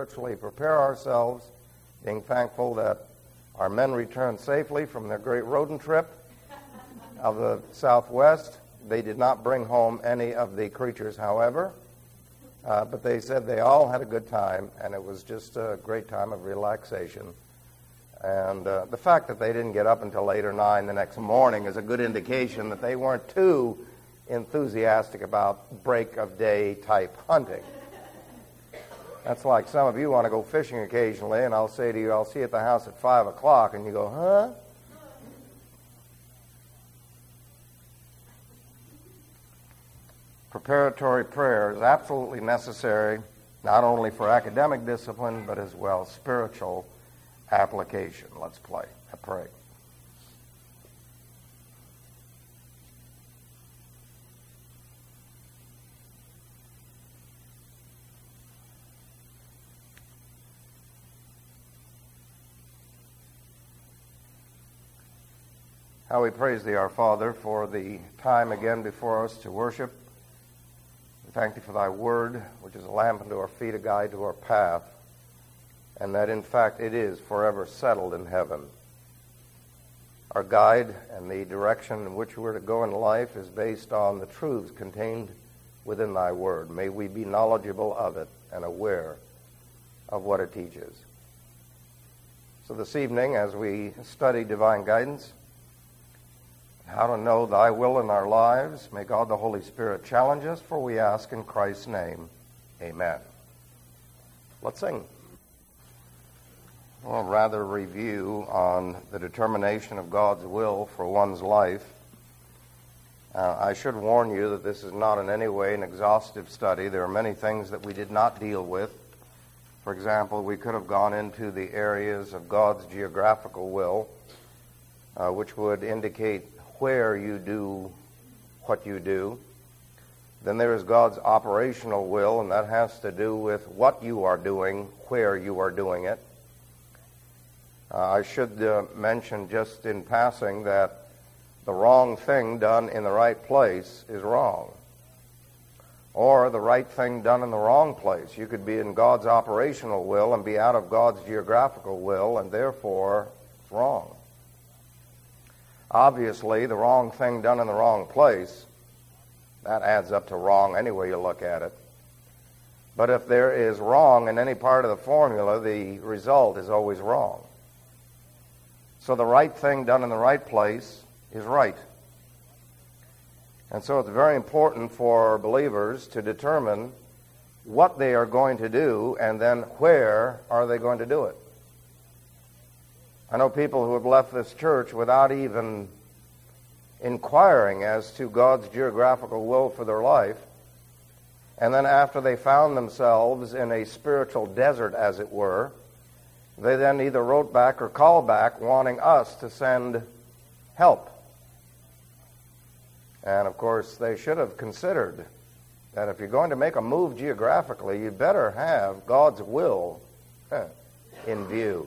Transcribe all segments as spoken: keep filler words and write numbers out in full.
spiritually prepare ourselves, being thankful that our men returned safely from their great rodent trip of the Southwest. They did not bring home any of the creatures, however, uh, but they said they all had a good time, and it was just a great time of relaxation. And uh, the fact that they didn't get up until eight or nine the next morning is a good indication that they weren't too enthusiastic about break-of-day type hunting. That's like some of you want to go fishing occasionally, and I'll say to you, I'll see you at the house at five o'clock, and you go, huh? Preparatory prayer is absolutely necessary, not only for academic discipline, but as well spiritual application. Let's play. I pray. How we praise Thee, our Father, for the time again before us to worship. We thank Thee for Thy word, which is a lamp unto our feet, a guide to our path, and that in fact it is forever settled in heaven. Our guide and the direction in which we're to go in life is based on the truths contained within Thy word. May we be knowledgeable of it and aware of what it teaches. So this evening, as we study divine guidance, how to know Thy will in our lives, may God the Holy Spirit challenge us, for we ask in Christ's name. Amen. Let's sing. Well, rather review on the determination of God's will for one's life. Uh, I should warn you that this is not in any way an exhaustive study. There are many things that we did not deal with. For example, we could have gone into the areas of God's geographical will, uh, which would indicate where you do what you do. Then there is God's operational will, and that has to do with what you are doing, where you are doing it. Uh, I should uh, mention just in passing that the wrong thing done in the right place is wrong. Or the right thing done in the wrong place. You could be in God's operational will and be out of God's geographical will, and therefore it's wrong. Obviously, the wrong thing done in the wrong place, that adds up to wrong any way you look at it. But if there is wrong in any part of the formula, the result is always wrong. So the right thing done in the right place is right. And so it's very important for believers to determine what they are going to do and then where are they going to do it. I know people who have left this church without even inquiring as to God's geographical will for their life. And then after they found themselves in a spiritual desert, as it were, they then either wrote back or called back wanting us to send help. And of course, they should have considered that if you're going to make a move geographically, you better have God's will in view.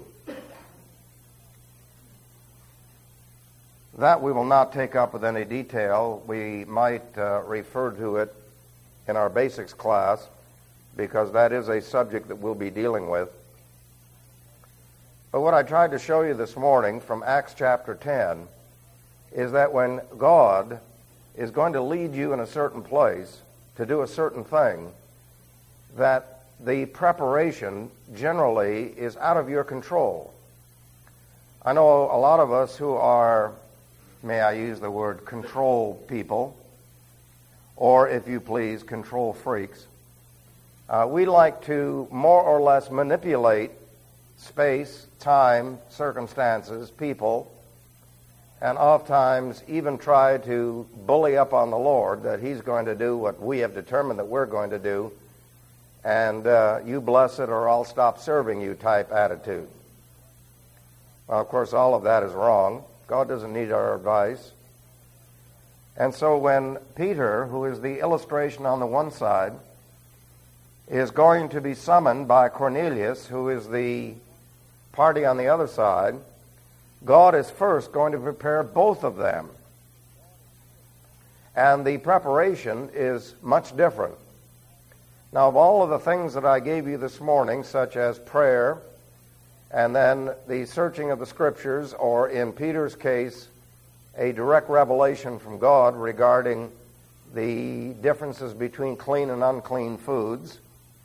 That we will not take up with any detail. We might uh, refer to it in our basics class, because that is a subject that we'll be dealing with. But what I tried to show you this morning from Acts chapter ten is that when God is going to lead you in a certain place to do a certain thing, that the preparation generally is out of your control. I know a lot of us who are, may I use the word, control people, or if you please, control freaks. Uh, we like to more or less manipulate space, time, circumstances, people, and oftentimes even try to bully up on the Lord that He's going to do what we have determined that we're going to do, and uh, you bless it or I'll stop serving you type attitude. Well, of course, all of that is wrong. God doesn't need our advice. And so when Peter, who is the illustration on the one side, is going to be summoned by Cornelius, who is the party on the other side, God is first going to prepare both of them. And the preparation is much different. Now, of all of the things that I gave you this morning, such as prayer, and then the searching of the Scriptures, or in Peter's case, a direct revelation from God regarding the differences between clean and unclean foods,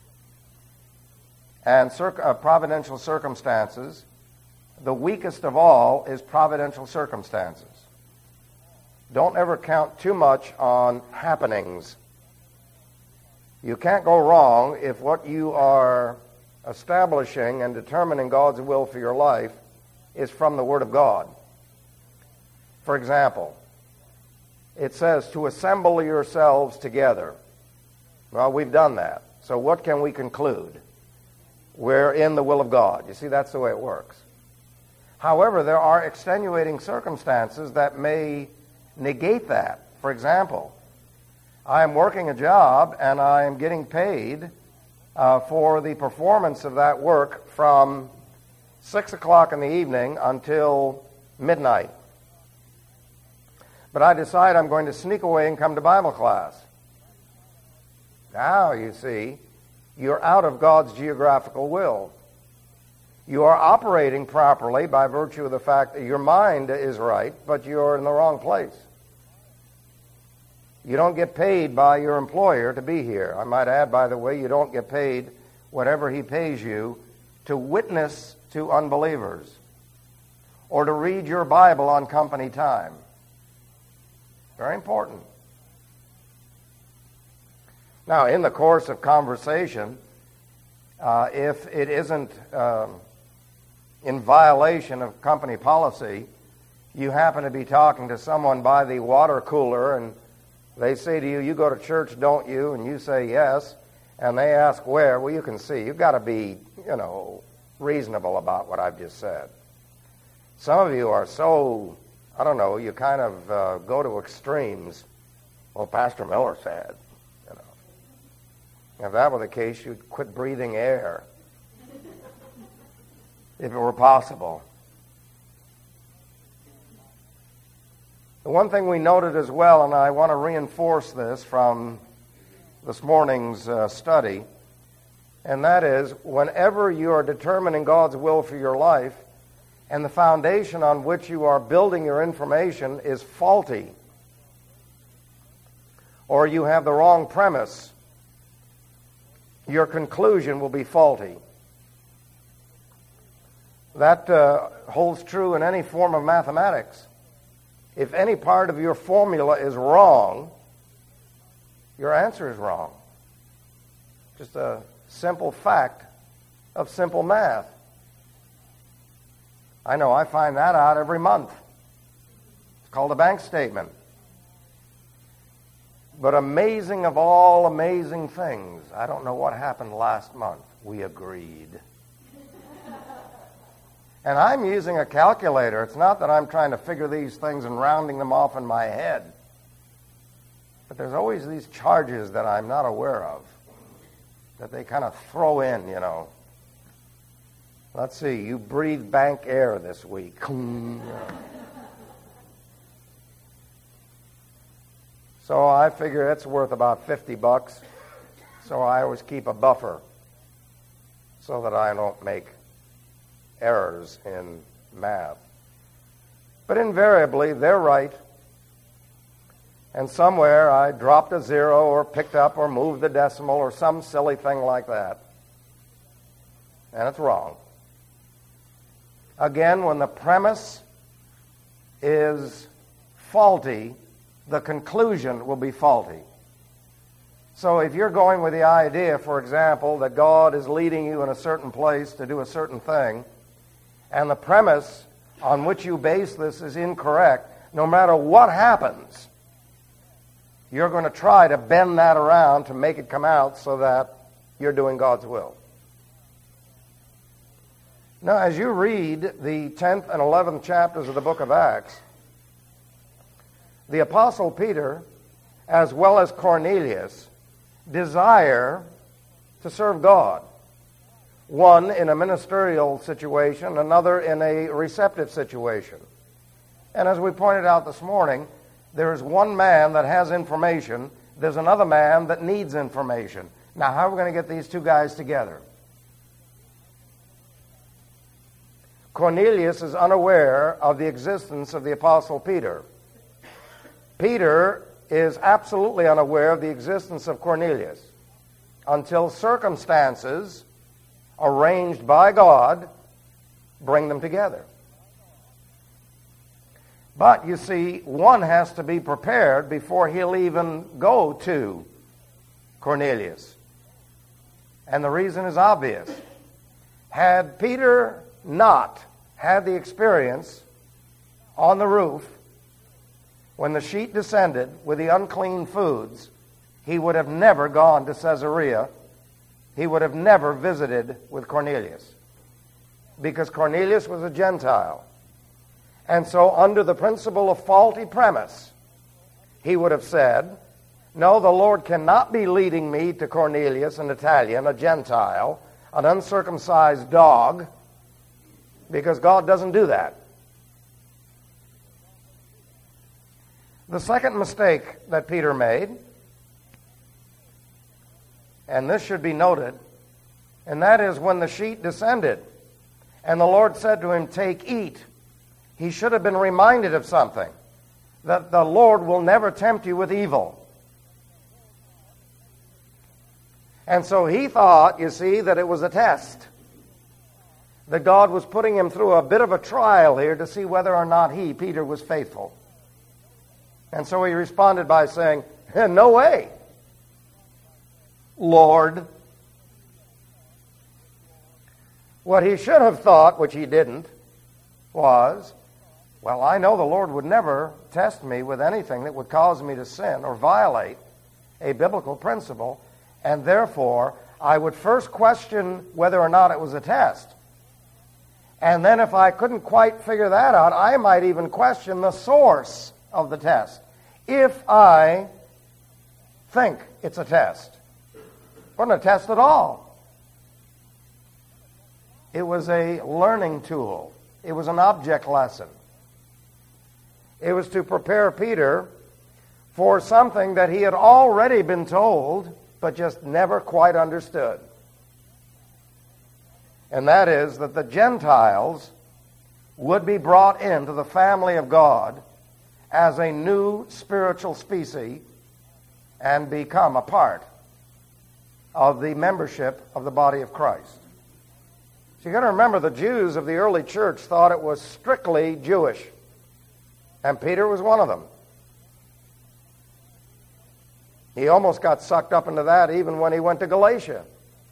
and circ- uh, providential circumstances, the weakest of all is providential circumstances. Don't ever count too much on happenings. You can't go wrong if what you are establishing and determining God's will for your life is from the Word of God. For example, it says to assemble yourselves together. Well, we've done that. So what can we conclude? We're in the will of God. You see, that's the way it works. However, there are extenuating circumstances that may negate that. For example, I am working a job and I am getting paid uh, for the performance of that work from six o'clock in the evening until midnight. But I decide I'm going to sneak away and come to Bible class. Now, you see, you're out of God's geographical will. You are operating properly by virtue of the fact that your mind is right, but you're in the wrong place. You don't get paid by your employer to be here. I might add, by the way, you don't get paid whatever he pays you to witness to unbelievers or to read your Bible on company time. Very important. Now, in the course of conversation, uh, if it isn't um, in violation of company policy, you happen to be talking to someone by the water cooler and they say to you, you go to church, don't you? And you say yes. And they ask where? Well, you can see. You've got to be, you know, reasonable about what I've just said. Some of you are so, I don't know, you kind of uh, go to extremes. Well, Pastor Miller said, you know. If that were the case, you'd quit breathing air. If it were possible. The one thing we noted as well, and I want to reinforce this from this morning's uh, study, and that is, whenever you are determining God's will for your life, and the foundation on which you are building your information is faulty, or you have the wrong premise, your conclusion will be faulty. That uh, holds true in any form of mathematics. If any part of your formula is wrong, your answer is wrong. Just a simple fact of simple math. I know I find that out every month. It's called a bank statement. But amazing of all amazing things, I don't know what happened last month. We agreed. And I'm using a calculator. It's not that I'm trying to figure these things and rounding them off in my head. But there's always these charges that I'm not aware of, that they kind of throw in, you know. Let's see, you breathed bank air this week. So I figure it's worth about fifty bucks. So I always keep a buffer so that I don't make errors in math. But invariably, they're right. And somewhere I dropped a zero or picked up or moved the decimal or some silly thing like that. And it's wrong. Again, when the premise is faulty, the conclusion will be faulty. So if you're going with the idea, for example, that God is leading you in a certain place to do a certain thing, and the premise on which you base this is incorrect, no matter what happens, you're going to try to bend that around to make it come out so that you're doing God's will. Now, as you read the tenth and eleventh chapters of the book of Acts, the Apostle Peter, as well as Cornelius, desire to serve God. One in a ministerial situation, another in a receptive situation. And as we pointed out this morning, there's one man that has information, there's another man that needs information. Now, how are we going to get these two guys together? Cornelius is unaware of the existence of the Apostle Peter. Peter is absolutely unaware of the existence of Cornelius until circumstances arranged by God bring them together. But you see, one has to be prepared before he'll even go to Cornelius. And the reason is obvious. Had Peter not had the experience on the roof when the sheet descended with the unclean foods, he would have never gone to Caesarea. He would have never visited with Cornelius, because Cornelius was a Gentile. And so under the principle of faulty premise, he would have said, no, the Lord cannot be leading me to Cornelius, an Italian, a Gentile, an uncircumcised dog, because God doesn't do that. The second mistake that Peter made, and this should be noted, and that is when the sheet descended and the Lord said to him, take, eat, he should have been reminded of something, that the Lord will never tempt you with evil. And so he thought, you see, that it was a test, that God was putting him through a bit of a trial here to see whether or not he, Peter, was faithful. And so he responded by saying, no way, Lord. What he should have thought, which he didn't, was, well, I know the Lord would never test me with anything that would cause me to sin or violate a biblical principle, and therefore I would first question whether or not it was a test. And then if I couldn't quite figure that out, I might even question the source of the test, if I think it's a test. It wasn't a test at all. It was a learning tool. It was an object lesson. It was to prepare Peter for something that he had already been told, but just never quite understood. And that is that the Gentiles would be brought into the family of God as a new spiritual species and become a part of the membership of the body of Christ. So you've got to remember, the Jews of the early church thought it was strictly Jewish, and Peter was one of them. He almost got sucked up into that even when he went to Galatia.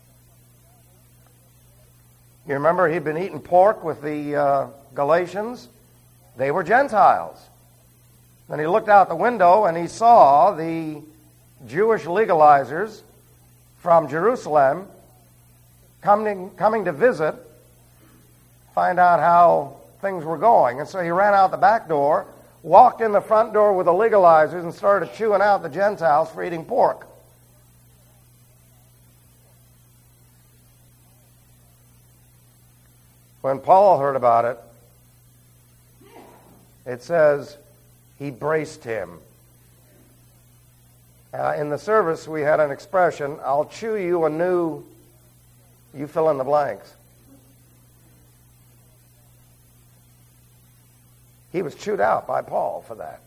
You remember he'd been eating pork with the uh, Galatians. They were Gentiles. Then he looked out the window and he saw the Jewish legalizers from Jerusalem coming, coming to visit, find out how things were going. And so he ran out the back door, walked in the front door with the legalizers, and started chewing out the Gentiles for eating pork. When Paul heard about it, it says he braced him. Uh, in the service, we had an expression, I'll chew you a new, you fill in the blanks. He was chewed out by Paul for that.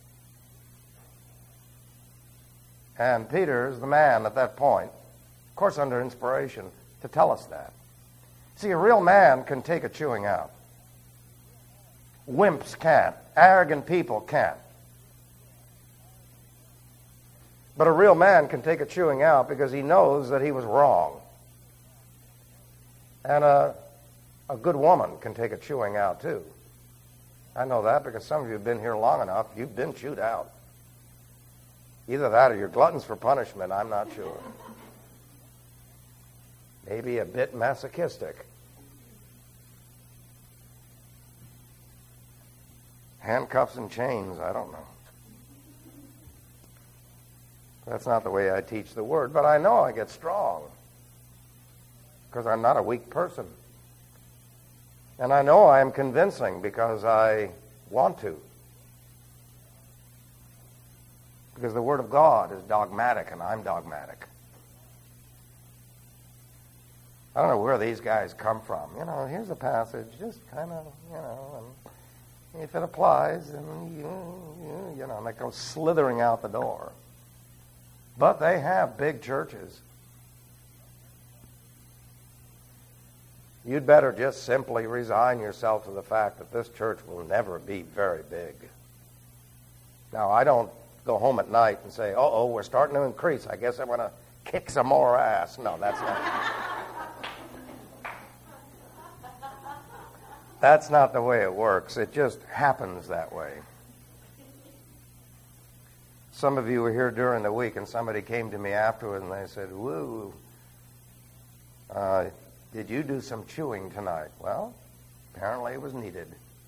And Peter is the man at that point, of course under inspiration, to tell us that. See, a real man can take a chewing out. Wimps can't. Arrogant people can't. But a real man can take a chewing out because he knows that he was wrong. And a, a good woman can take a chewing out too. I know that because some of you have been here long enough, you've been chewed out. Either that or you're gluttons for punishment, I'm not sure. Maybe a bit masochistic. Handcuffs and chains, I don't know. That's not the way I teach the word, but I know I get strong because I'm not a weak person. And I know I am convincing because I want to. Because the Word of God is dogmatic and I'm dogmatic. I don't know where these guys come from. You know, here's a passage, just kind of, you know, and if it applies, then you, you, you know, and they go slithering out the door. But they have big churches. You'd better just simply resign yourself to the fact that this church will never be very big. Now, I don't go home at night and say, uh-oh, we're starting to increase. I guess I want to kick some more ass. No, that's not. That's not the way it works. It just happens that way. Some of you were here during the week, and somebody came to me afterward, and they said, woo, uh, did you do some chewing tonight? Well, apparently it was needed.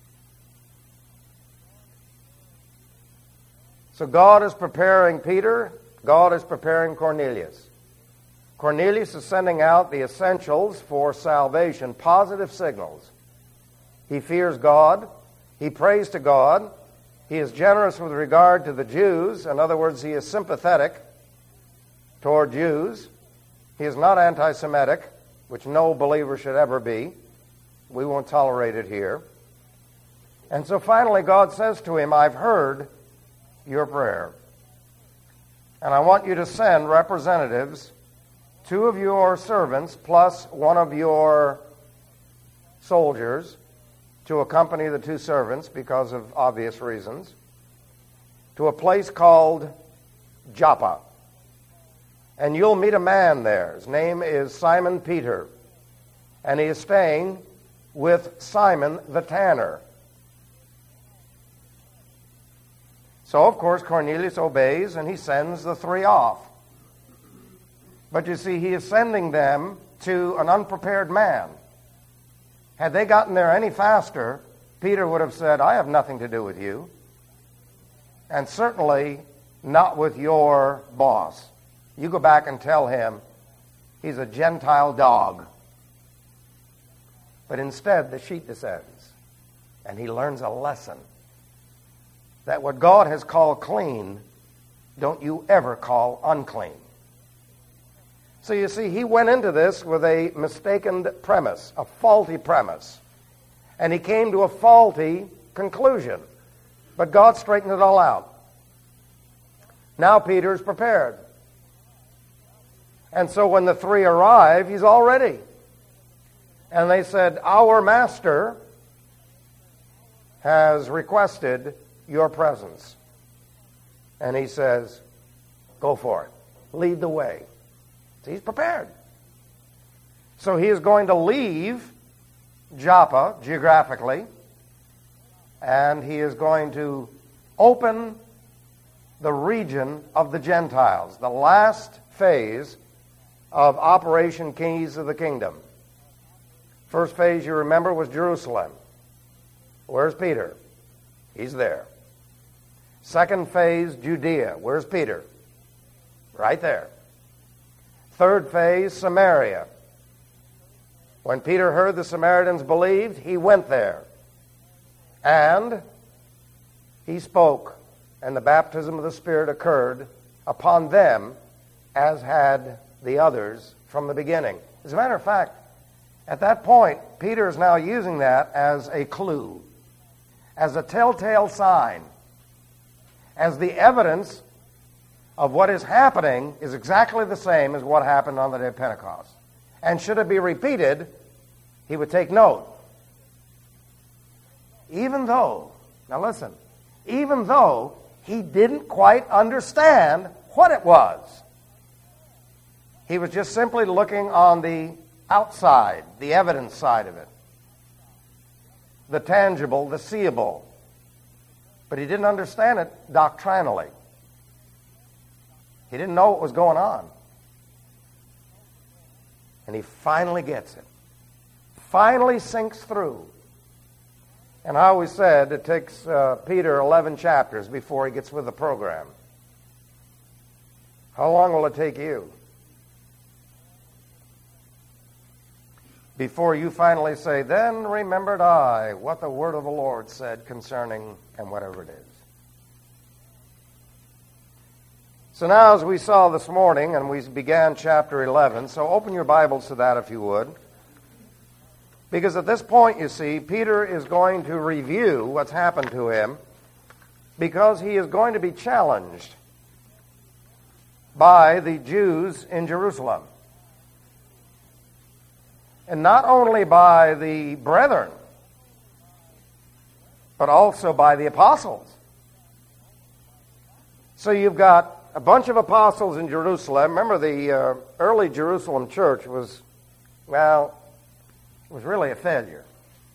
So God is preparing Peter. God is preparing Cornelius. Cornelius is sending out the essentials for salvation, positive signals. He fears God. He prays to God. He is generous with regard to the Jews. In other words, he is sympathetic toward Jews. He is not anti-Semitic, which no believer should ever be. We won't tolerate it here. And so finally God says to him, I've heard your prayer. And I want you to send representatives, two of your servants plus one of your soldiers, to accompany the two servants because of obvious reasons, to a place called Joppa. And you'll meet a man there. His name is Simon Peter. And he is staying with Simon the tanner. So, of course, Cornelius obeys and he sends the three off. But you see, he is sending them to an unprepared man. Had they gotten there any faster, Peter would have said, I have nothing to do with you. And certainly not with your boss. You go back and tell him he's a Gentile dog. But instead, the sheet descends, and he learns a lesson. That what God has called clean, don't you ever call unclean. So you see, he went into this with a mistaken premise, a faulty premise. And he came to a faulty conclusion. But God straightened it all out. Now Peter is prepared. And so when the three arrive, he's all ready. And they said, our master has requested your presence. And he says, go for it. Lead the way. So he's prepared. So he is going to leave Joppa geographically, and he is going to open the region of the Gentiles, the last phase of Operation Keys of the Kingdom. First phase, you remember, was Jerusalem. Where's Peter? He's there. Second phase, Judea. Where's Peter? Right there. Third phase, Samaria. When Peter heard the Samaritans believed, he went there. And he spoke, and the baptism of the Spirit occurred upon them as had the others from the beginning. As a matter of fact, at that point, Peter is now using that as a clue, as a telltale sign, as the evidence of what is happening is exactly the same as what happened on the day of Pentecost. And should it be repeated, he would take note. Even though, now listen, even though he didn't quite understand what it was. He was just simply looking on the outside, the evidence side of it. The tangible, the seeable. But he didn't understand it doctrinally. He didn't know what was going on. And he finally gets it. Finally sinks through. And I always said it takes uh, Peter eleven chapters before he gets with the program. How long will it take you? Before you finally say, then remembered I what the word of the Lord said concerning, and whatever it is. So now, as we saw this morning, and we began chapter eleven, so open your Bibles to that if you would. Because at this point, you see, Peter is going to review what's happened to him because he is going to be challenged by the Jews in Jerusalem. And not only by the brethren, but also by the apostles. So you've got a bunch of apostles in Jerusalem. Remember, the uh, early Jerusalem church was, well, was really a failure.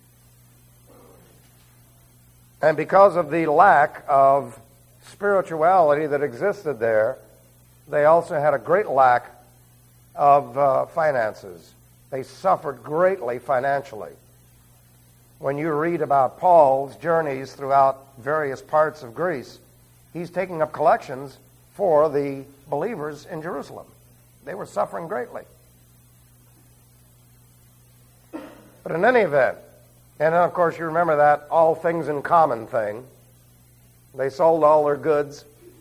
And because of the lack of spirituality that existed there, they also had a great lack of uh, finances. They suffered greatly financially. When you read about Paul's journeys throughout various parts of Greece, he's taking up collections for the believers in Jerusalem. They were suffering greatly. But in any event, and then of course you remember that all things in common thing. They sold all their goods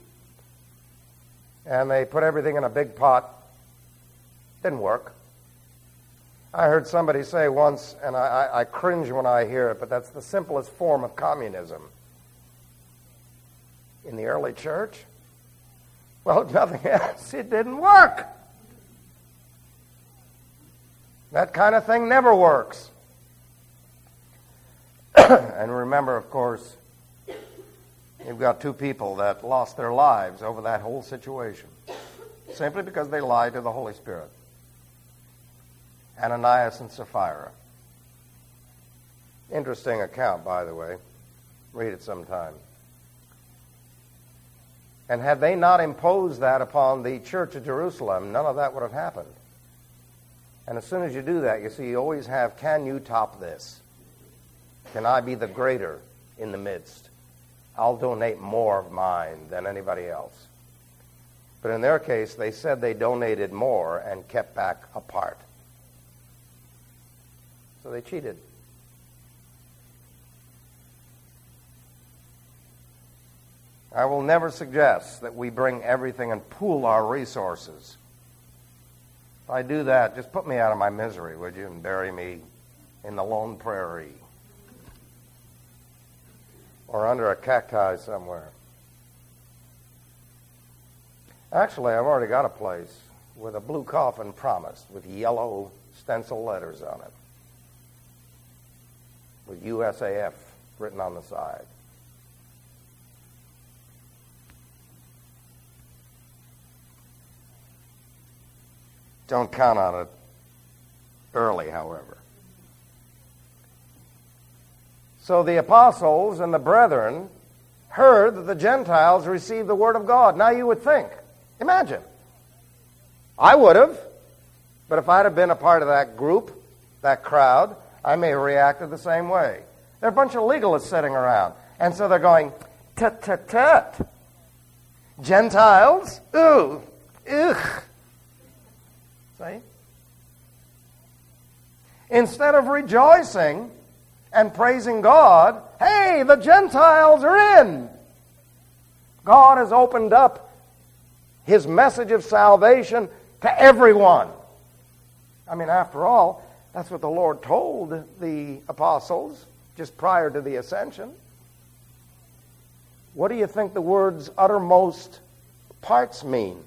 and they put everything in a big pot. Didn't work. I heard somebody say once, and I, I, I cringe when I hear it, but that's the simplest form of communism. In the early church? Well, if nothing else, it didn't work. That kind of thing never works. And remember, of course, you've got two people that lost their lives over that whole situation, simply because they lied to the Holy Spirit. Ananias and Sapphira. Interesting account, by the way. Read it sometime. And had they not imposed that upon the church of Jerusalem, none of that would have happened. And as soon as you do that, you see, you always have, can you top this? Can I be the greater in the midst? I'll donate more of mine than anybody else. But in their case, they said they donated more and kept back a part. So they cheated. I will never suggest that we bring everything and pool our resources. If I do that, just put me out of my misery, would you, and bury me in the lone prairie or under a cacti somewhere. Actually, I've already got a place with a blue coffin promised with yellow stencil letters on it, with U S A F written on the side. Don't count on it early, however. So the apostles and the brethren heard that the Gentiles received the word of God. Now you would think, imagine, I would have, but if I'd have been a part of that group, that crowd, I may have reacted the same way. There are a bunch of legalists sitting around, and so they're going, tut, tut, tut. Gentiles? Ooh, ugh. See? Instead of rejoicing and praising God, hey, the Gentiles are in. God has opened up His message of salvation to everyone. I mean, after all, that's what the Lord told the apostles just prior to the ascension. What do you think the words uttermost parts mean?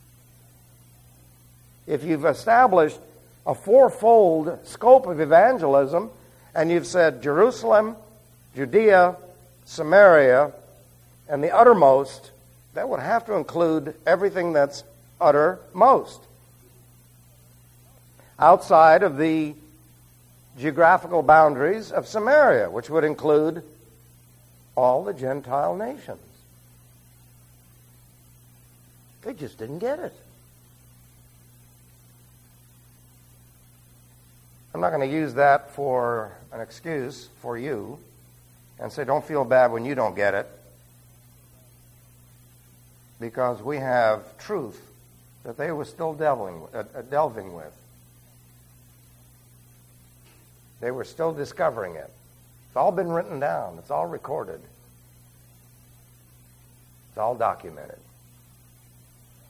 If you've established a fourfold scope of evangelism, and you've said Jerusalem, Judea, Samaria, and the uttermost, that would have to include everything that's uttermost. Outside of the geographical boundaries of Samaria, which would include all the Gentile nations. They just didn't get it. I'm not going to use that for an excuse for you and say don't feel bad when you don't get it, because we have truth that they were still delving, uh, delving with. They were still discovering it. It's all been written down. It's all recorded. It's all documented.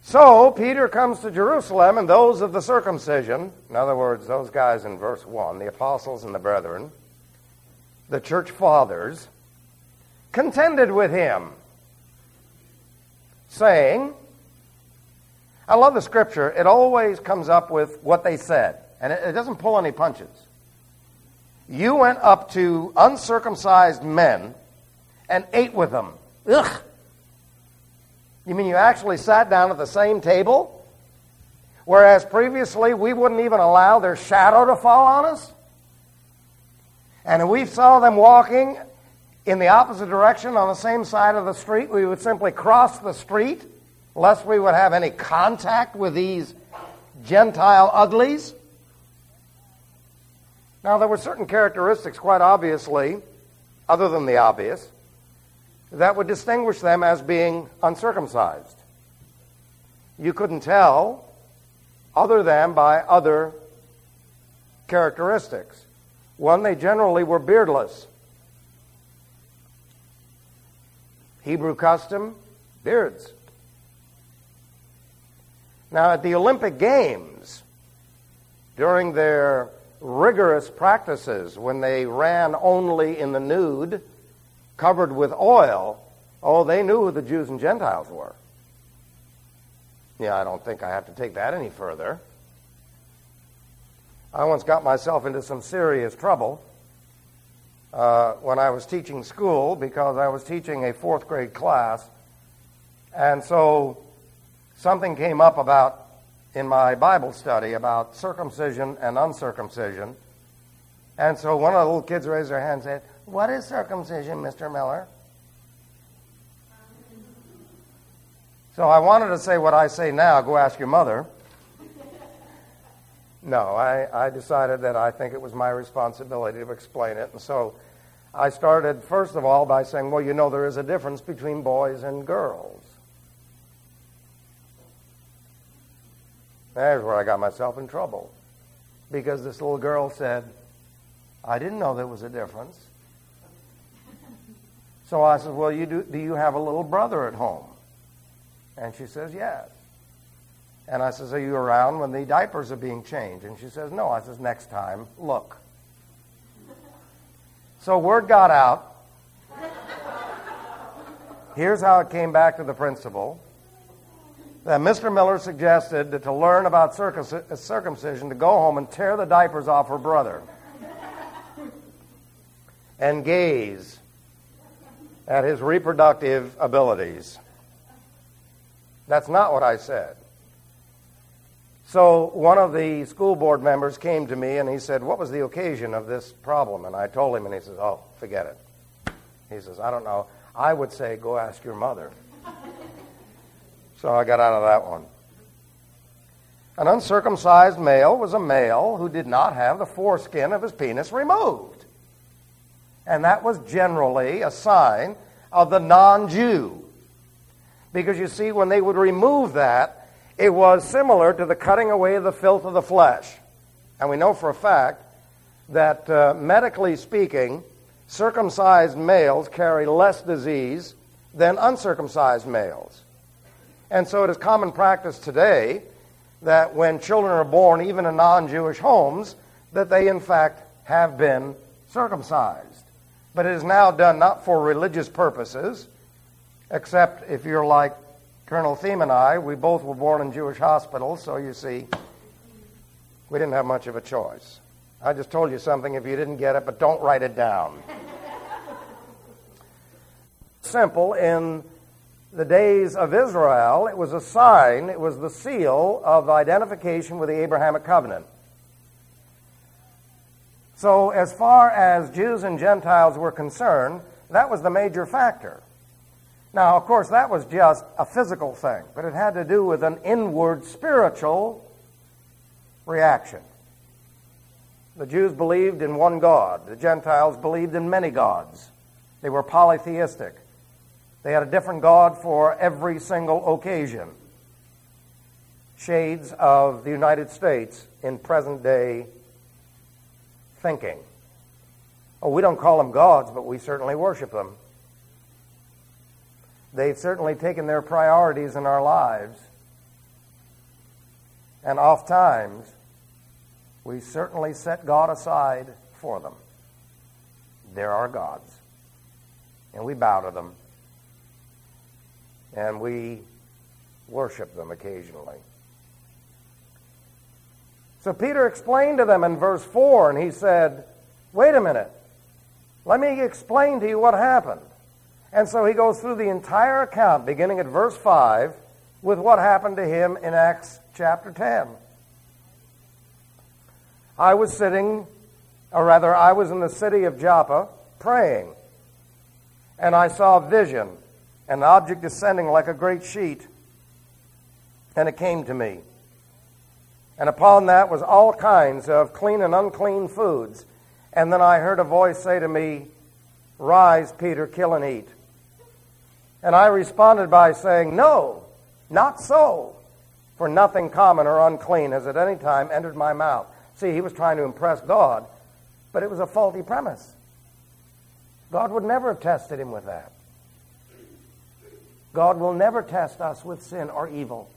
So Peter comes to Jerusalem, and those of the circumcision, in other words, those guys in verse one, the apostles and the brethren, the church fathers, contended with him, saying, I love the scripture. It always comes up with what they said, and it, it doesn't pull any punches. You went up to uncircumcised men and ate with them. Ugh! You mean you actually sat down at the same table? Whereas previously we wouldn't even allow their shadow to fall on us? And if we saw them walking in the opposite direction on the same side of the street, we would simply cross the street lest we would have any contact with these Gentile uglies. Now, there were certain characteristics, quite obviously, other than the obvious, that would distinguish them as being uncircumcised. You couldn't tell other than by other characteristics. One, they generally were beardless. Hebrew custom, beards. Now, at the Olympic Games, during their rigorous practices, when they ran only in the nude, covered with oil, oh, they knew who the Jews and Gentiles were. Yeah, I don't think I have to take that any further. I once got myself into some serious trouble uh, when I was teaching school because I was teaching a fourth grade class, and so something came up about in my Bible study about circumcision and uncircumcision, and so one of the little kids raised their hand and said, "What is circumcision, Mister Miller?" So I wanted to say what I say now, go ask your mother. No, I, I decided that I think it was my responsibility to explain it. And so I started, first of all, by saying, well, you know, there is a difference between boys and girls. There's where I got myself in trouble. Because this little girl said, I didn't know there was a difference. So I said, well, you do, do you have a little brother at home? And she says, yes. And I says, are you around when the diapers are being changed? And she says, no. I says, next time, look. So word got out. Here's how it came back to the principal. That Mister Miller suggested that to learn about circumcision, to go home and tear the diapers off her brother. And gaze at his reproductive abilities. That's not what I said. So one of the school board members came to me and he said, what was the occasion of this problem? And I told him, and he says, oh, forget it. He says, I don't know. I would say, go ask your mother. So I got out of that one. An uncircumcised male was a male who did not have the foreskin of his penis removed. And that was generally a sign of the non-Jew. Because you see, when they would remove that, it was similar to the cutting away of the filth of the flesh. And we know for a fact that, uh, medically speaking, circumcised males carry less disease than uncircumcised males. And so it is common practice today that when children are born, even in non-Jewish homes, that they in fact have been circumcised. But it is now done not for religious purposes, except if you're like Colonel Thiem and I, we both were born in Jewish hospitals, so you see, we didn't have much of a choice. I just told you something if you didn't get it, but don't write it down. Simple, in the days of Israel, it was a sign, it was the seal of identification with the Abrahamic covenant. So as far as Jews and Gentiles were concerned, that was the major factor. Now, of course, that was just a physical thing, but it had to do with an inward spiritual reaction. The Jews believed in one God. The Gentiles believed in many gods. They were polytheistic. They had a different God for every single occasion. Shades of the United States in present-day thinking. Oh, we don't call them gods, but we certainly worship them. They've certainly taken their priorities in our lives And oftentimes, we certainly set God aside for them. They're our gods. And we bow to them. And we worship them occasionally. So Peter explained to them in verse four, and he said, wait a minute. Let me explain to you what happened. And so he goes through the entire account, beginning at verse five, with what happened to him in Acts chapter ten. I was sitting, or rather, I was in the city of Joppa praying, and I saw a vision, an object descending like a great sheet, and it came to me. And upon that was all kinds of clean and unclean foods. And then I heard a voice say to me, rise, Peter, kill and eat. And I responded by saying, no, not so, for nothing common or unclean has at any time entered my mouth. See, he was trying to impress God, but it was a faulty premise. God would never have tested him with that. God will never test us with sin or evil.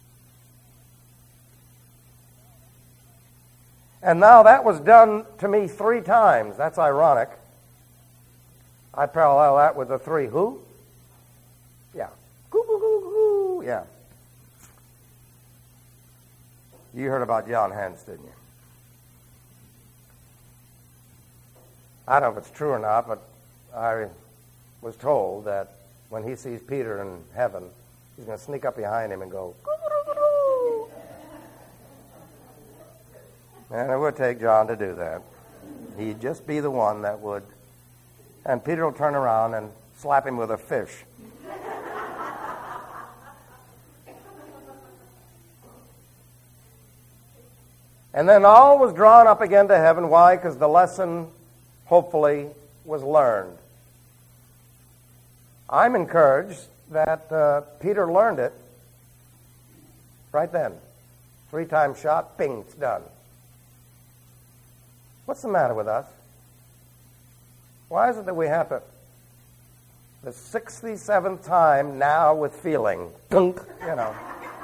And now that was done to me three times. That's ironic. I parallel that with the three who? Yeah. Goo, goo, goo, goo. Yeah. You heard about John Hens, didn't you? I don't know if it's true or not, but I was told that when he sees Peter in heaven, he's going to sneak up behind him and go, goo, goo, goo, goo. And it would take John to do that. He'd just be the one that would. And Peter will turn around and slap him with a fish. And then all was drawn up again to heaven. Why? Because the lesson, hopefully, was learned. I'm encouraged that uh, Peter learned it right then. Three-time shot, bing, it's done. What's the matter with us? Why is it that we have to, the sixty-seventh time now with feeling, dunk, you know.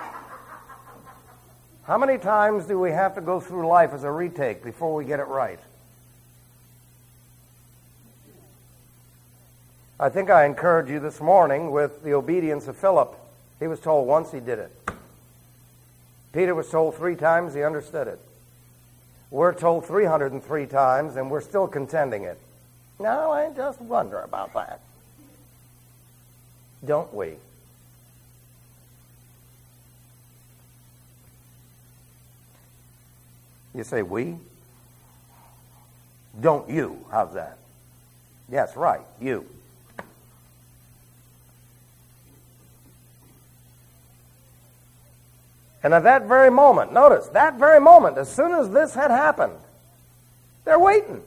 How many times do we have to go through life as a retake before we get it right? I think I encouraged you this morning with the obedience of Philip. He was told once, he did it. Peter was told three times, he understood it. We're told three hundred three times, and we're still contending it. Now, I just wonder about that. Don't we? You say, we? Don't you? How's that? Yes, right, you. And at that very moment, notice, that very moment, as soon as this had happened, they're waiting.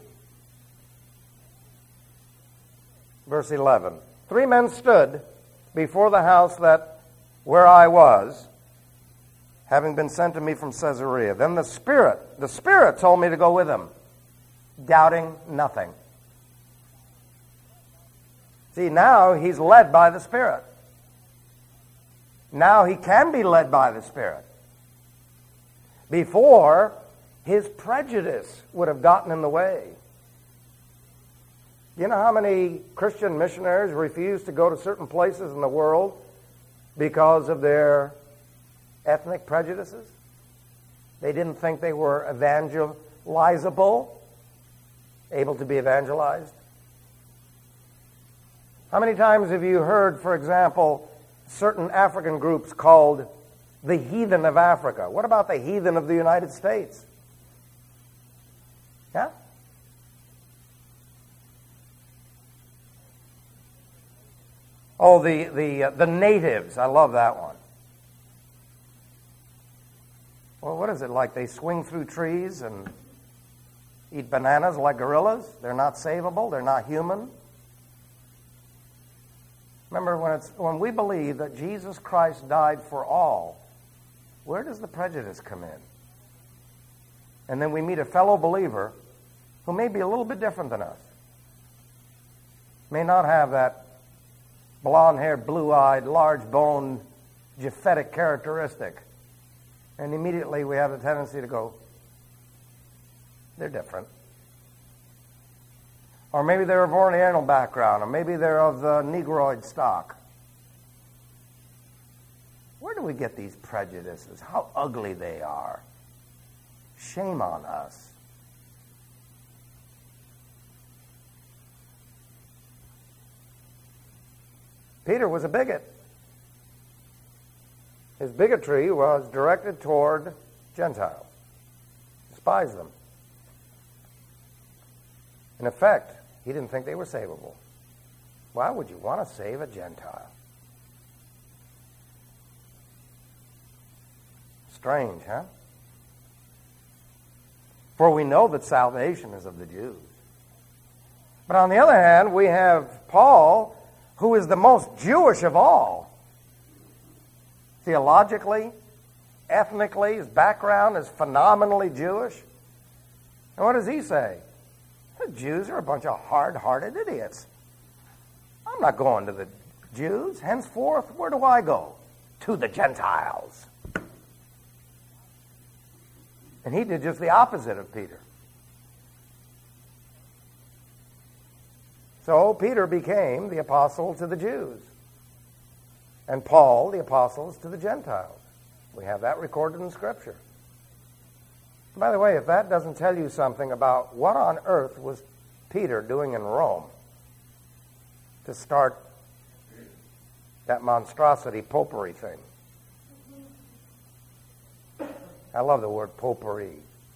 Verse eleven. Three men stood before the house that where I was, having been sent to me from Caesarea. Then the Spirit, the Spirit told me to go with them, doubting nothing. See, now he's led by the Spirit. Now he can be led by the Spirit. Before, his prejudice would have gotten in the way. You know how many Christian missionaries refused to go to certain places in the world because of their ethnic prejudices? They didn't think they were evangelizable, able to be evangelized. How many times have you heard, for example, certain African groups called the heathen of Africa? What about the heathen of the United States? Yeah? Oh, the the uh, the natives. I love that one. Well, what is it like? They swing through trees and eat bananas like gorillas? They're not savable. They're not human. Remember, when it's when we believe that Jesus Christ died for all, where does the prejudice come in? And then we meet a fellow believer who may be a little bit different than us. May not have that blonde-haired, blue-eyed, large-boned, Japhetic characteristic. And immediately we have the tendency to go, they're different. Or maybe they're of Oriental background, or maybe they're of the Negroid stock. Where do we get these prejudices? How ugly they are. Shame on us. Peter was a bigot. His bigotry was directed toward Gentiles. Despised them. In effect, he didn't think they were savable. Why would you want to save a Gentile? Strange, huh? For we know that salvation is of the Jews. But on the other hand, we have Paul, who is the most Jewish of all. Theologically, ethnically, his background is phenomenally Jewish. And what does he say? The Jews are a bunch of hard-hearted idiots. I'm not going to the Jews. Henceforth, where do I go? To the Gentiles. And he did just the opposite of Peter. So Peter became the apostle to the Jews, and Paul the apostles to the Gentiles. We have that recorded in Scripture. By the way, if that doesn't tell you something about what on earth was Peter doing in Rome to start that monstrosity popery thing. I love the word potpourri.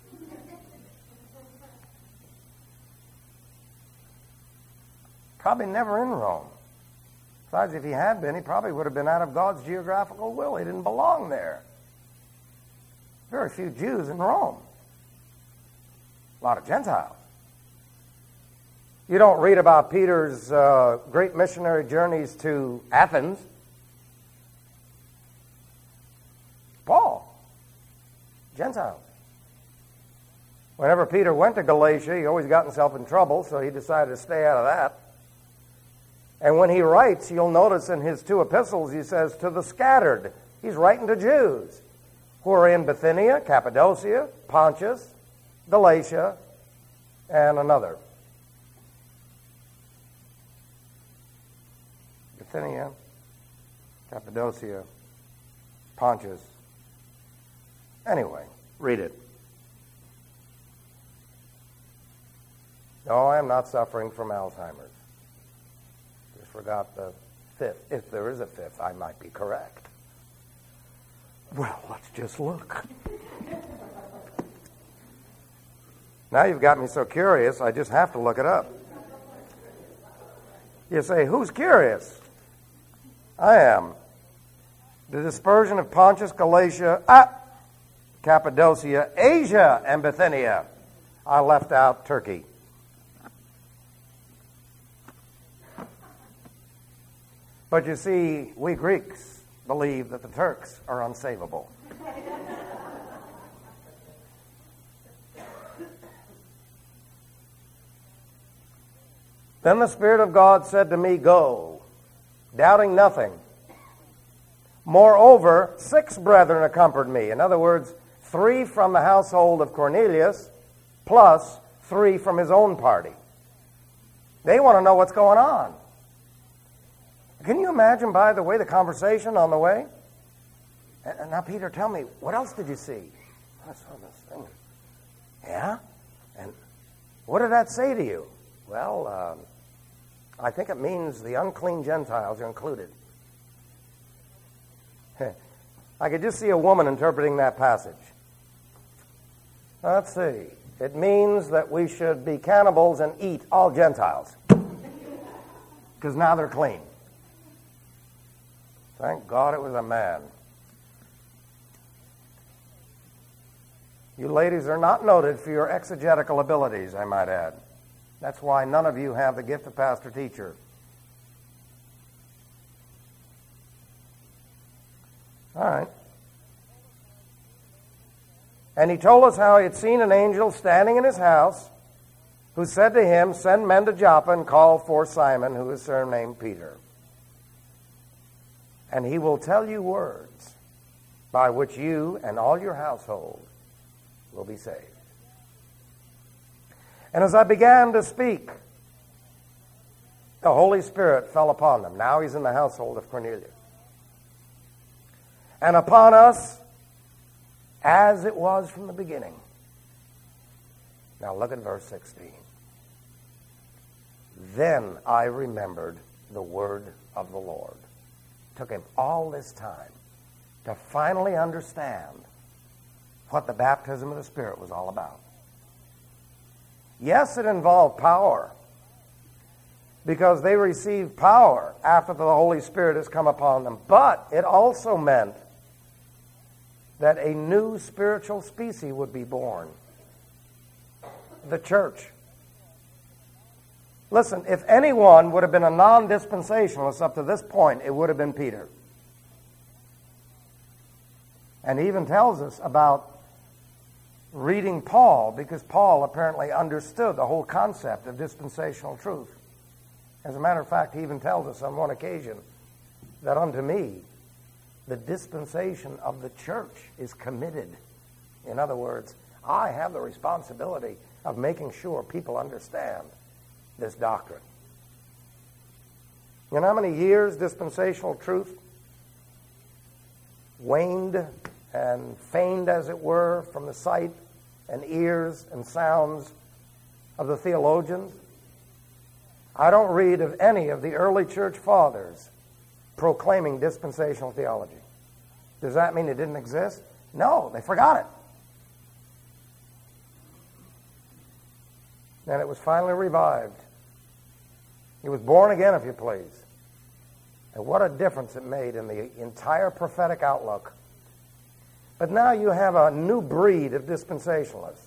Probably never in Rome. Besides, if he had been, he probably would have been out of God's geographical will. He didn't belong there. Very few Jews in Rome. A lot of Gentiles. You don't read about Peter's uh, great missionary journeys to Athens. Paul. Gentiles. Whenever Peter went to Galatia, he always got himself in trouble, so he decided to stay out of that. And when he writes, you'll notice in his two epistles, he says, to the scattered. He's writing to Jews who are in Bithynia, Cappadocia, Pontus, Galatia, and another. Bithynia, Cappadocia, Pontus. Anyway, read it. No, I am not suffering from Alzheimer's. Just forgot the fifth. If there is a fifth, I might be correct. Well, let's just look. Now you've got me so curious, I just have to look it up. You say, who's curious? I am. The dispersion of Pontus, Galatia, ah, Cappadocia, Asia, and Bithynia. I left out Turkey. But you see, we Greeks believe that the Turks are unsavable. Then the Spirit of God said to me, go, doubting nothing. Moreover, six brethren accompanied me. In other words, three from the household of Cornelius, plus three from his own party. They want to know what's going on. Can you imagine, by the way, the conversation on the way? And now, Peter, tell me, what else did you see? I saw this thing. Yeah? And what did that say to you? Well, um, I think it means the unclean Gentiles are included. I could just see a woman interpreting that passage. Let's see. It means that we should be cannibals and eat all Gentiles. Because now they're clean. Thank God it was a man. You ladies are not noted for your exegetical abilities, I might add. That's why none of you have the gift of pastor-teacher. All right. And he told us how he had seen an angel standing in his house who said to him, send men to Joppa and call for Simon, who is surnamed Peter. And he will tell you words. by which you and all your household will be saved. And as I began to speak, the Holy Spirit fell upon them. Now he's in the household of Cornelius. And upon us, as it was from the beginning. Now look at verse sixteen. Then I remembered the word of the Lord. It took him all this time to finally understand what the baptism of the Spirit was all about. Yes, it involved power, because they received power after the Holy Spirit has come upon them. But it also meant that a new spiritual species would be born. The church. Listen, if anyone would have been a non-dispensationalist up to this point, it would have been Peter. And he even tells us about reading Paul, because Paul apparently understood the whole concept of dispensational truth. As a matter of fact, he even tells us on one occasion that unto me, the dispensation of the church is committed. In other words, I have the responsibility of making sure people understand this doctrine. You know how many years dispensational truth waned and feigned, as it were, from the sight and ears and sounds of the theologians? I don't read of any of the early church fathers proclaiming dispensational theology. Does that mean it didn't exist? No, they forgot it. And it was finally revived. He was born again, if you please. And what a difference it made in the entire prophetic outlook. But now you have a new breed of dispensationalists.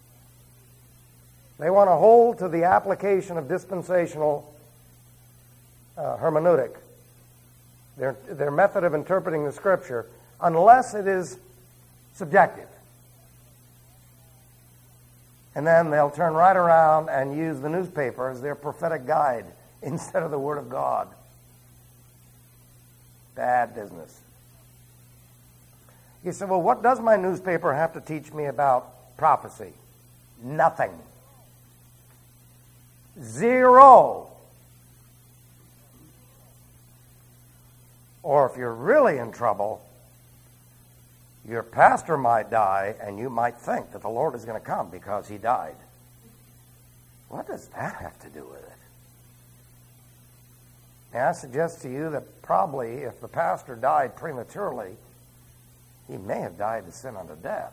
They want to hold to the application of dispensational uh, hermeneutic, their, their method of interpreting the Scripture, unless it is subjective. And then they'll turn right around and use the newspaper as their prophetic guide instead of the Word of God. Bad business. You say, well, what does my newspaper have to teach me about prophecy? Nothing. Zero. Or if you're really in trouble, your pastor might die, and you might think that the Lord is going to come because he died. What does that have to do with it? May I suggest to you that probably if the pastor died prematurely, he may have died to sin unto death.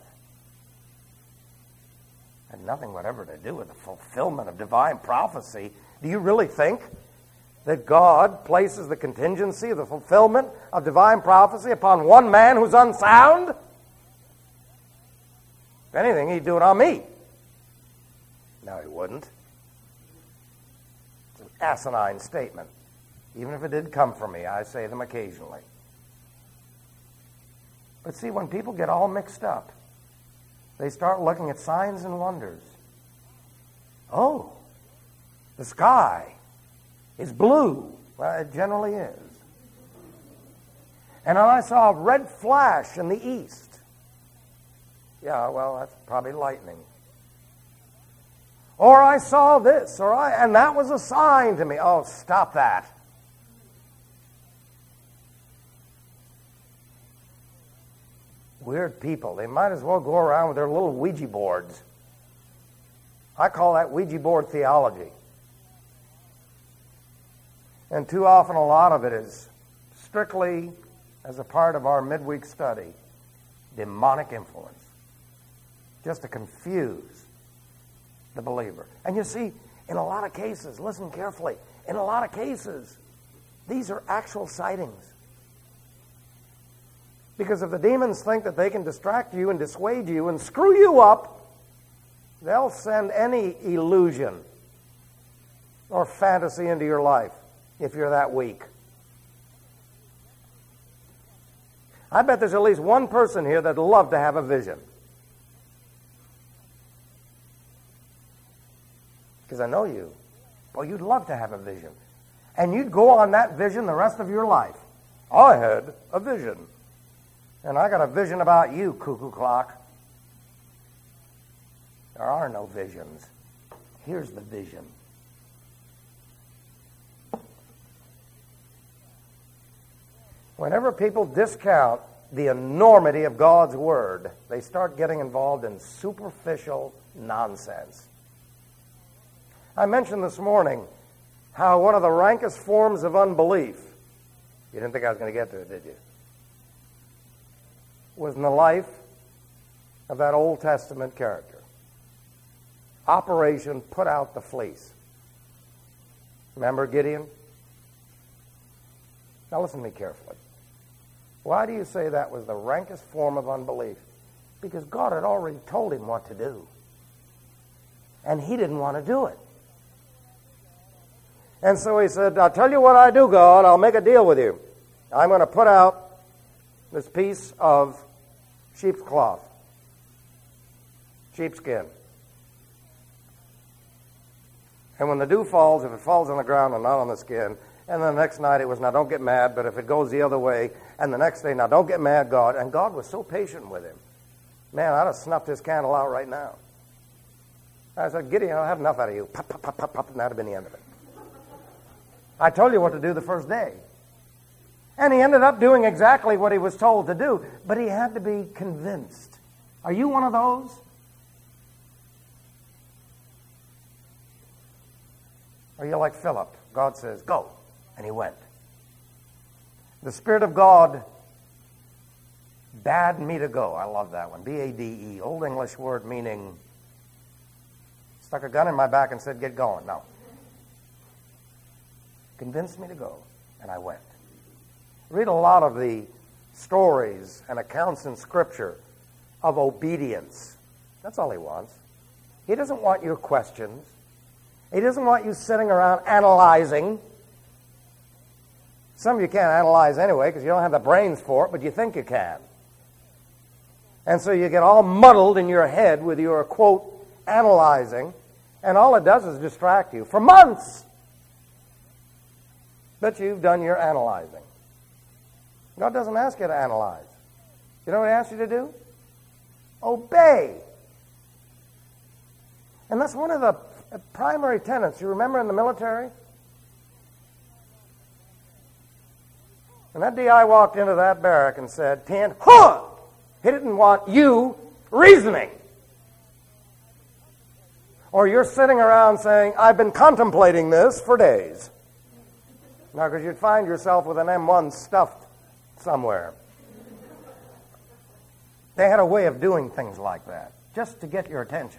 Had nothing whatever to do with the fulfillment of divine prophecy. Do you really think that God places the contingency of the fulfillment of divine prophecy upon one man who's unsound? If anything, he'd do it on me. No, he wouldn't. It's an asinine statement. Even if it did come from me, I say them occasionally. But see, when people get all mixed up, they start looking at signs and wonders. Oh, the sky is blue. Well, it generally is. And I saw a red flash in the east. Yeah, well, that's probably lightning. Or I saw this, or I, and that was a sign to me. Oh, stop that. Weird people. They might as well go around with their little Ouija boards. I call that Ouija board theology. And too often a lot of it is strictly, as a part of our midweek study, demonic influence. Just to confuse the believer. And you see, in a lot of cases, listen carefully, in a lot of cases, these are actual sightings. Because if the demons think that they can distract you and dissuade you and screw you up, they'll send any illusion or fantasy into your life if you're that weak. I bet there's at least one person here that'd love to have a vision. Because I know you. Well, you'd love to have a vision. And you'd go on that vision the rest of your life. I had a vision. And I got a vision about you, cuckoo clock. There are no visions. Here's the vision. Whenever people discount the enormity of God's Word, they start getting involved in superficial nonsense. I mentioned this morning how one of the rankest forms of unbelief, you didn't think I was going to get to it, did you? Was in the life of that Old Testament character. Operation Put Out the Fleece. Remember Gideon? Now listen to me carefully. Why do you say that was the rankest form of unbelief? Because God had already told him what to do. And he didn't want to do it. And so he said, I'll tell you what I do, God. I'll make a deal with you. I'm going to put out this piece of sheep's cloth, sheepskin. And when the dew falls, if it falls on the ground and not on the skin, and then the next night it was, now don't get mad, but if it goes the other way, and the next day, now don't get mad, God. And God was so patient with him. Man, I'd have snuffed his candle out right now. I said, Gideon, I'll have enough out of you. Pop, pop, pop, pop, pop, and that would have been the end of it. I told you what to do the first day. And he ended up doing exactly what he was told to do, but he had to be convinced. Are you one of those? Are you like Philip? God says, go. And he went. The Spirit of God bade me to go. I love that one. B A D E, Old English word meaning stuck a gun in my back and said, get going. No. Convinced me to go, and I went. Read a lot of the stories and accounts in Scripture of obedience. That's all he wants. He doesn't want your questions. He doesn't want you sitting around analyzing. Some of you can't analyze anyway because you don't have the brains for it, but you think you can. And so you get all muddled in your head with your, quote, analyzing, and all it does is distract you for months. But you've done your analyzing. God doesn't ask you to analyze. You know what he asks you to do? Obey. And that's one of the primary tenets. You remember in the military? And that D I walked into that barrack and said, ten, huh! He didn't want you reasoning. Or you're sitting around saying, I've been contemplating this for days. Now, because you'd find yourself with an M one stuffed somewhere. They had a way of doing things like that, just to get your attention.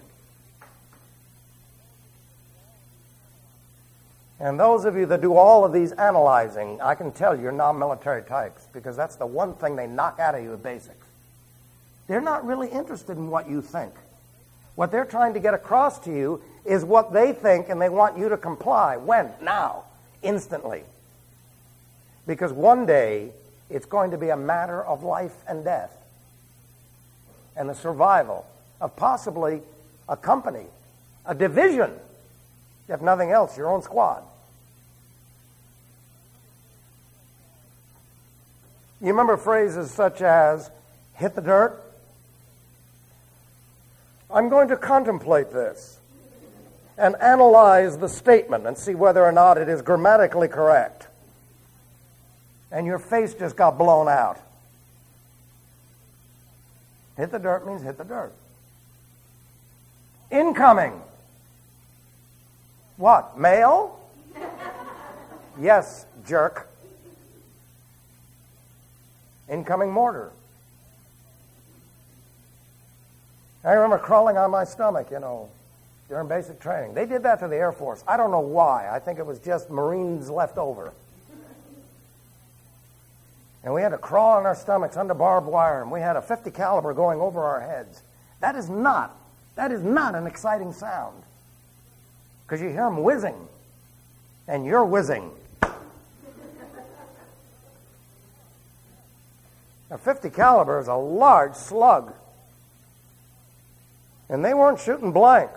And those of you that do all of these analyzing, I can tell you're non-military types, because that's the one thing they knock out of you at basics. They're not really interested in what you think. What they're trying to get across to you is what they think, and they want you to comply. When? Now. Instantly. Because one day, it's going to be a matter of life and death. And the survival of possibly a company, a division, if nothing else, your own squad. You remember phrases such as, hit the dirt? I'm going to contemplate this and analyze the statement and see whether or not it is grammatically correct. And your face just got blown out. Hit the dirt means hit the dirt. Incoming. What? Mail? Yes, jerk. Incoming mortar. I remember crawling on my stomach, you know, during basic training. They did that to the Air Force. I don't know why. I think it was just Marines left over. And we had to crawl on our stomachs under barbed wire, and we had a fifty caliber going over our heads. That is not, that is not an exciting sound. Because you hear them whizzing, and you're whizzing. A fifty caliber is a large slug. And they weren't shooting blanks.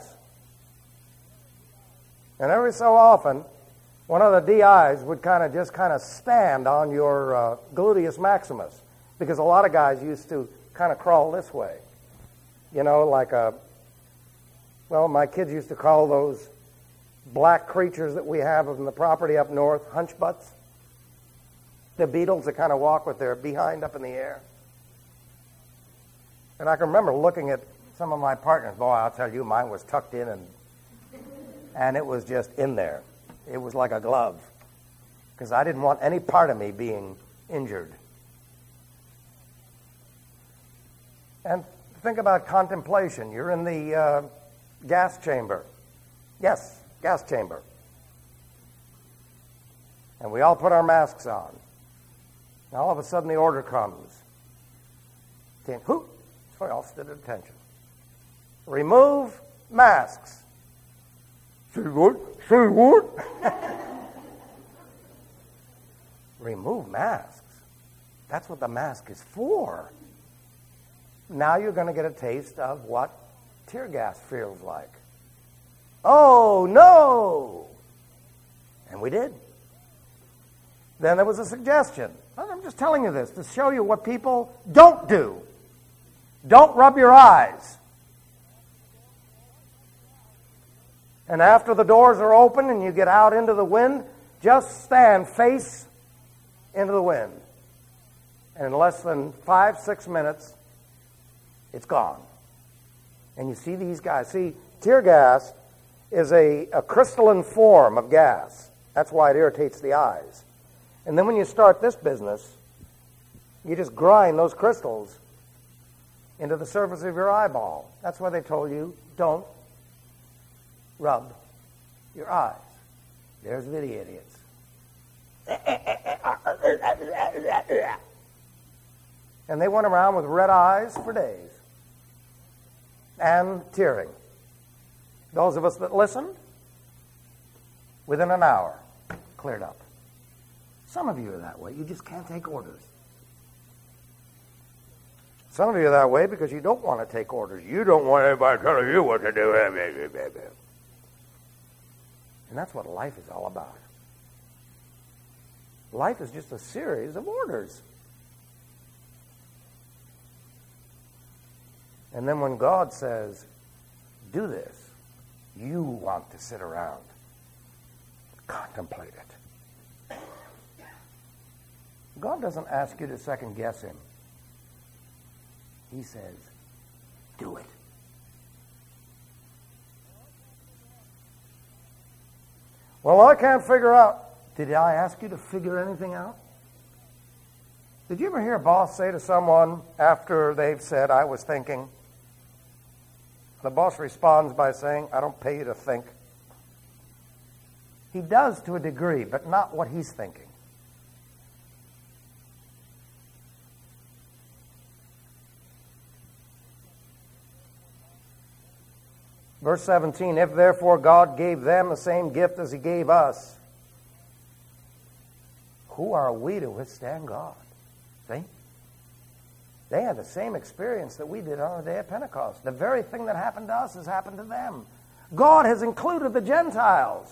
And every so often, one of the D Is would kind of just kind of stand on your uh, gluteus maximus. Because a lot of guys used to kind of crawl this way. You know, like a, well, my kids used to call those black creatures that we have on the property up north hunchbutts. The beetles that kind of walk with their behind up in the air. And I can remember looking at some of my partners. Boy, I'll tell you, mine was tucked in and and it was just in there. It was like a glove. Because I didn't want any part of me being injured. And think about contemplation. You're in the uh, gas chamber. Yes, gas chamber. And we all put our masks on. And all of a sudden the order comes. Ten, who? So we all stood at attention. Remove masks. Say what? Say what? Remove masks. That's what the mask is for. Now you're going to get a taste of what tear gas feels like. Oh, no! And we did. Then there was a suggestion. I'm just telling you this to show you what people don't do. Don't rub your eyes. And after the doors are open and you get out into the wind, just stand face into the wind. And in less than five, six minutes, it's gone. And you see these guys. See, tear gas is a, a crystalline form of gas. That's why it irritates the eyes. And then when you start this business, you just grind those crystals into the surface of your eyeball. That's why they told you, don't rub your eyes. There's the idiots. And they went around with red eyes for days and tearing. Those of us that listened, within an hour, cleared up. Some of you are that way. You just can't take orders. Some of you are that way because you don't want to take orders. You don't want anybody telling you what to do. And that's what life is all about. Life is just a series of orders. And then when God says, do this, you want to sit around, contemplate it. God doesn't ask you to second guess him. He says, do it. Well, I can't figure out. Did I ask you to figure anything out? Did you ever hear a boss say to someone after they've said, I was thinking? The boss responds by saying, I don't pay you to think. He does to a degree, but not what he's thinking. Verse seventeen, if therefore God gave them the same gift as he gave us, who are we to withstand God? See? They had the same experience that we did on the day of Pentecost. The very thing that happened to us has happened to them. God has included the Gentiles.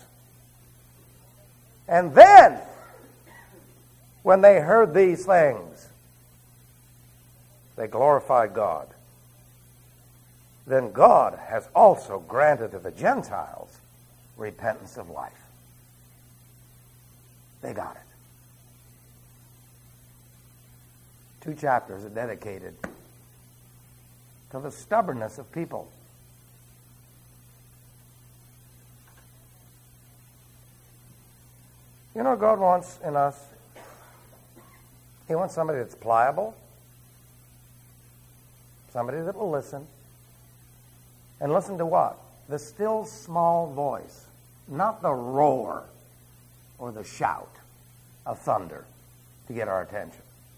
And then, when they heard these things, they glorified God. Then God has also granted to the Gentiles repentance of life. They got it. Two chapters are dedicated to the stubbornness of people. You know what God wants in us? He wants somebody that's pliable, somebody that will listen. And listen to what? The still small voice, not the roar or the shout of thunder to get our attention.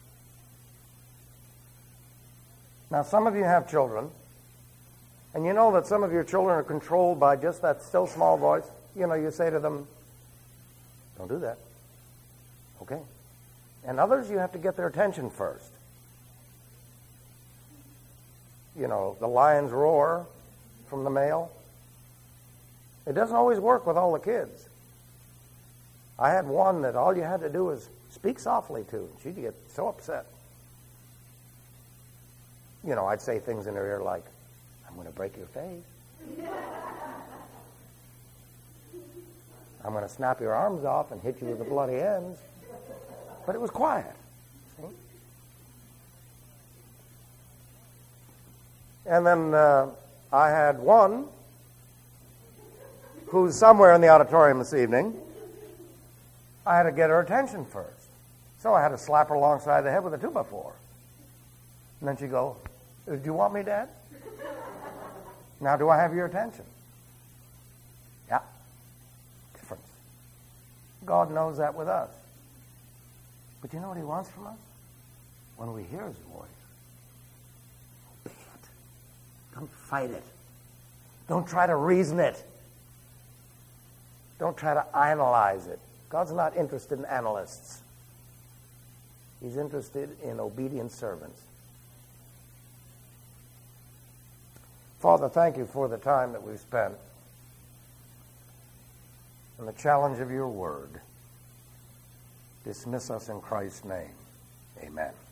Now, some of you have children, and you know that some of your children are controlled by just that still small voice. You know, you say to them, don't do that. Okay. And others, you have to get their attention first. You know, the lion's roar from the male. It doesn't always work with all the kids. I had one that all you had to do was speak softly to, and she'd get so upset. you know, I'd say things in her ear like, I'm going to break your face. I'm going to snap your arms off and hit you with the bloody ends. But it was quiet. See? And then uh, I had one who's somewhere in the auditorium this evening. I had to get her attention first. So I had to slap her alongside the head with a two by four. And then she'd go, do you want me, Dad? Now, do I have your attention? Yeah. Difference. God knows that with us. But you know what he wants from us? When we hear his voice, obey it. Don't fight it. Don't try to reason it. Don't try to analyze it. God's not interested in analysts. He's interested in obedient servants. Father, thank you for the time that we've spent and the challenge of your word. Dismiss us in Christ's name. Amen.